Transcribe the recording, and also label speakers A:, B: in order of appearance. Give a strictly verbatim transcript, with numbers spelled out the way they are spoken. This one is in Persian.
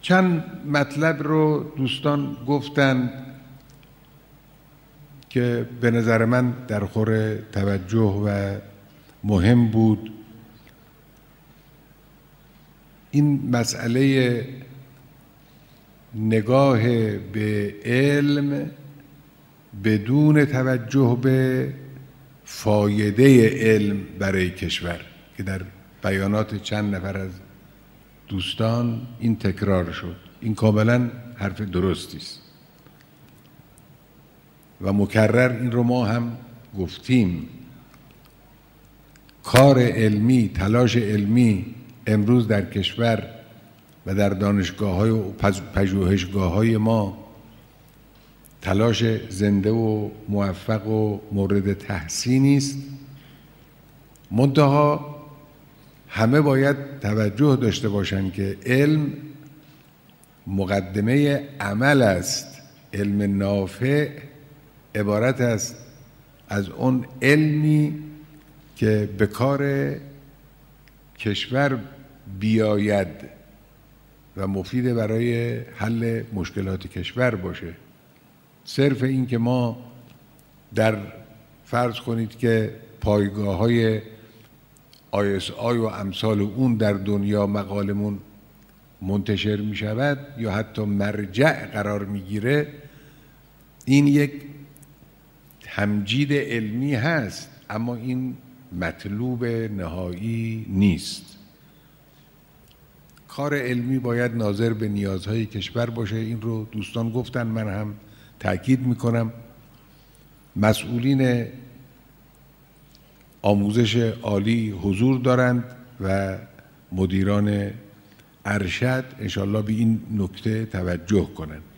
A: چند مطلب رو دوستان گفتن که به نظر من در خور توجه و مهم بود. این مسئله نگاه به علم بدون توجه به فایده علم برای کشور که در بیانات چند نفر از دوستان این تکرار شد. این کاملا حرف درستی است و مکرر این رو ما هم گفتیم. کار علمی، تلاش علمی امروز در کشور و در دانشگاه‌های و پژوهشگاه‌های ما تلاش زنده و موفق و مورد تحسینی است. منتها همه باید توجه داشته باشند که علم مقدمه عمل است. علم نافع عبارت است از اون علمی که به کار کشور بیاید و مفید برای حل مشکلات کشور باشه. صرف این که ما در فرض کنید که پایگاه های آی اس آی و امثال اون در دنیا مقالمون منتشر می شود یا حتی مرجع قرار می گیره، این یک تمجید علمی هست، اما این مطلوب نهایی نیست. کار علمی باید ناظر به نیازهای کشور باشه. این رو دوستان گفتن، من هم تأکید میکنم. مسئولین آموزش عالی حضور دارند و مدیران ارشد انشالله به این نکته توجه کنند.